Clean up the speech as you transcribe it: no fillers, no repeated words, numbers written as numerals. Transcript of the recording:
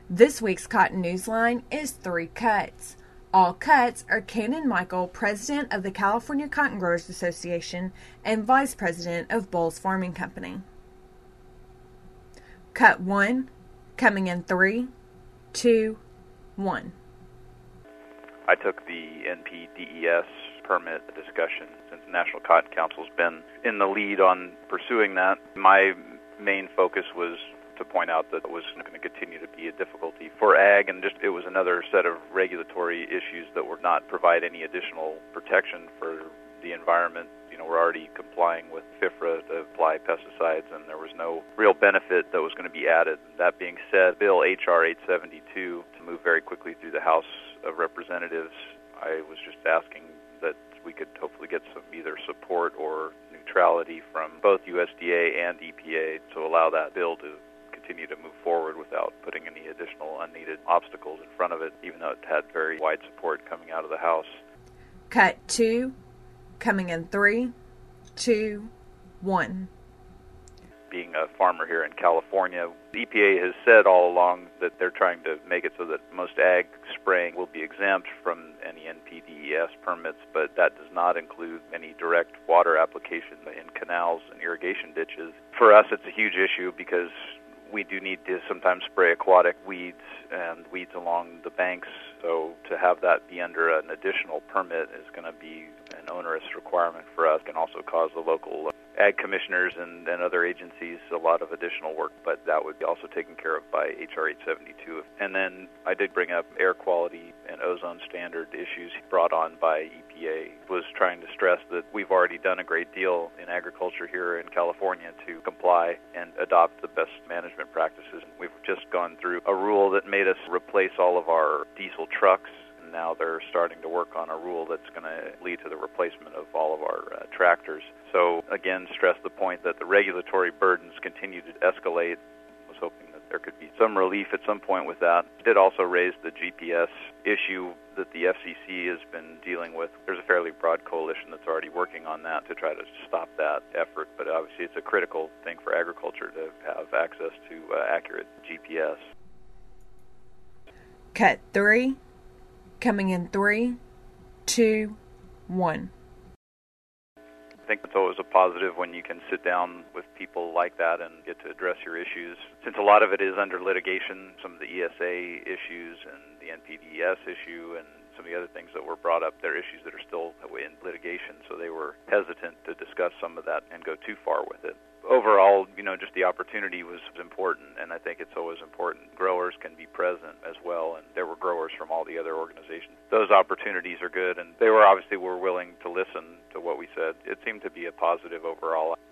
This week's Cotton Newsline is 3 cuts. All cuts are Cannon Michael, President of the California Cotton Growers Association and Vice President of Bolles Farming Company. Cut 1, coming in 3, 2, 1. I took the NPDES permit discussion since the National Cotton Council's been in the lead on pursuing that. My main focus was to point out that it was going to continue to be a difficulty for ag, and just it was another set of regulatory issues that would not provide any additional protection for the environment. We're already complying with FIFRA to apply pesticides, and there was no real benefit that was going to be added. That being said, Bill H.R. 872 to move very quickly through the House of Representatives, I was just asking that we could hopefully get some either support or neutrality from both USDA and EPA to allow that bill to continue to move forward without putting any additional unneeded obstacles in front of it, even though it had very wide support coming out of the House. Cut 2, coming in 3, 2, 1. Being a farmer here in California, the EPA has said all along that they're trying to make it so that most ag spraying will be exempt from any NPDES permits, but that does not include any direct water application in canals and irrigation ditches. For us, it's a huge issue because we do need to sometimes spray aquatic weeds and weeds along the banks, so to have that be under an additional permit is going to be an onerous requirement for us. It can also cause the local ag commissioners and other agencies a lot of additional work, but that would be also taken care of by H.R. 872. And then I did bring up air quality and ozone standard issues brought on by EPA. Was trying to stress that we've already done a great deal in agriculture here in California to comply and adopt the best management practices. We've just gone through a rule that made us replace all of our diesel trucks. Now they're starting to work on a rule that's going to lead to the replacement of all of our tractors. So again, stress the point that the regulatory burdens continue to escalate. I was hoping that there could be some relief at some point with that. It did also raise the GPS issue that the FCC has been dealing with. There's a fairly broad coalition that's already working on that to try to stop that effort, but obviously it's a critical thing for agriculture to have access to accurate GPS. Cut 3, coming in 3, 2, 1. I think it's always a positive when you can sit down with people like that and get to address your issues. Since a lot of it is under litigation, some of the ESA issues and the NPDES issue and some of the other things that were brought up, they're issues that are still in litigation, so they were hesitant to discuss some of that and go too far with it. Overall, just the opportunity was important, and I think it's always important. Growers can be present as well, and there were growers from all the other organizations. Those opportunities are good, and they were willing to listen to what we said. It seemed to be a positive overall.